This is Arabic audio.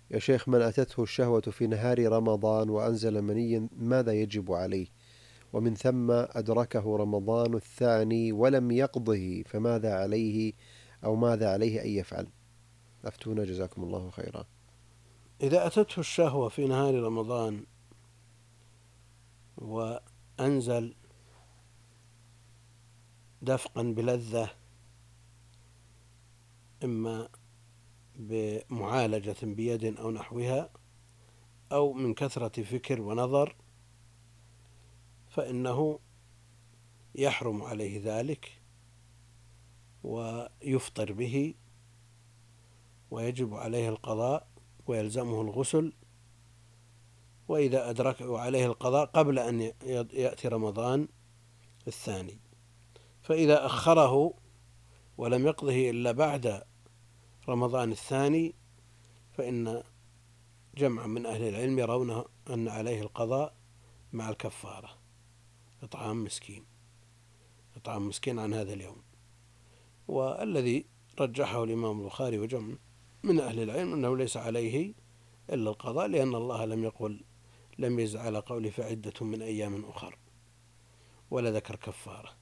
يا شيخ، من أتته الشهوة في نهار رمضان وأنزل مني ماذا يجب عليه؟ ومن ثم أدركه رمضان الثاني ولم يقضه فماذا عليه، أو ماذا عليه أن يفعل؟ أفتونا جزاكم الله خيرا. إذا أتته الشهوة في نهار رمضان وأنزل دفقا بلذة، إما بمعالجة بيد أو نحوها أو من كثرة فكر ونظر، فإنه يحرم عليه ذلك ويفطر به، ويجب عليه القضاء ويلزمه الغسل، وإذا أدركه عليه القضاء قبل أن يأتي رمضان الثاني. فإذا أخره ولم يقضه إلا بعد رمضان الثاني فإن جمع من أهل العلم يرون أن عليه القضاء مع الكفارة، إطعام مسكين عن هذا اليوم. والذي رجحه الإمام البخاري وجمع من أهل العلم أنه ليس عليه إلا القضاء، لأن الله لم يزد على قوله فعدة من أيام أخر، ولا ذكر كفارة.